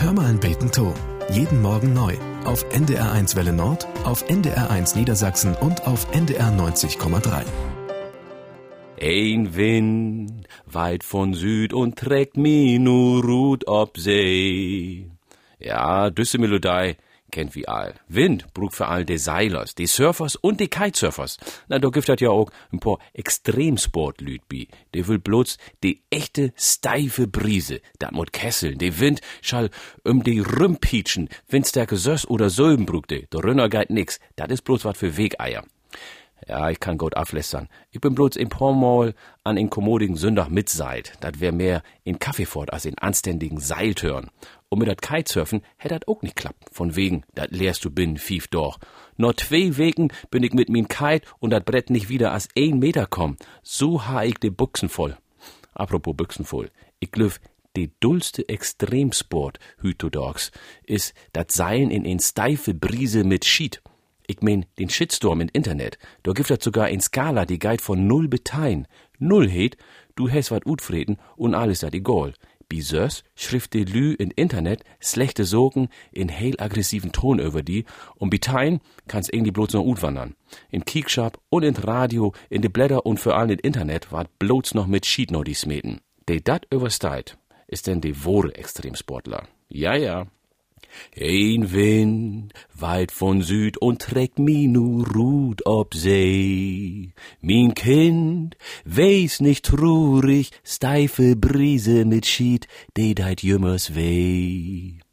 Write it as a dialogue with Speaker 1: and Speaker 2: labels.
Speaker 1: Hör mal ein Beten to. Jeden Morgen neu. Auf NDR1 Welle Nord, auf NDR1 Niedersachsen und auf NDR 90,3.
Speaker 2: Ein Wind weit von Süd und trägt mi nur Rut ob See. Ja, düsse Melodie kennt wie all. Wind brug für all de Seilers, de Surfers und de Kitesurfers. Na, da gibt das ja auch ein paar Extremsportlüd bi. De will bloß de echte steife Brise, dat mut kesseln. De Wind schall de Rümpietschen, Windstärke Söss oder Sölben brug de. Der Rönner geit nix, dat is bloß wat für Wegeier. Ja, ich kann gut aflästern. Ich bin bloß in Pormal an in kommodigen Sündach mitseid. Dat wär mehr in Kaffeefort als in anständigen Seiltörn. Und mit dat Kitesurfen hätt dat auch nicht klappt. Von wegen, dat lehrst du bin, fief doch. Nur 2 Wegen bin ich mit min Kite und dat Brett nicht wieder als 1 Meter komm. So ha ich de Buchsen voll. Apropos Büchsen voll. Ich glüff, de dullste Extremsport, hütodogs, is dat Seilen in en steife Brise mit Schied. Ich mein, den Shitstorm im Internet. Da gibt das sogar in Skala, die geht von 0 bis 10. 0 heet, du hast wat utfreden und alles dat egal. Bisös schrift de Lü in Internet schlechte Sorgen in heil aggressiven Ton über die und bi 10 kann's irgendwie bloß noch utwandern. In Kiekschap und in Radio, in de Blätter und für allen in Internet wart bloß noch mit Schied noch die Smeten. De dat übersteit, ist denn de wahre Extremsportler. Ja, ja. Ein Wind weit von Süd und trägt mi nur Rut ob See. Mein Kind, weis nicht trurig, steife Brise mit Schied, de deit jümmers weh.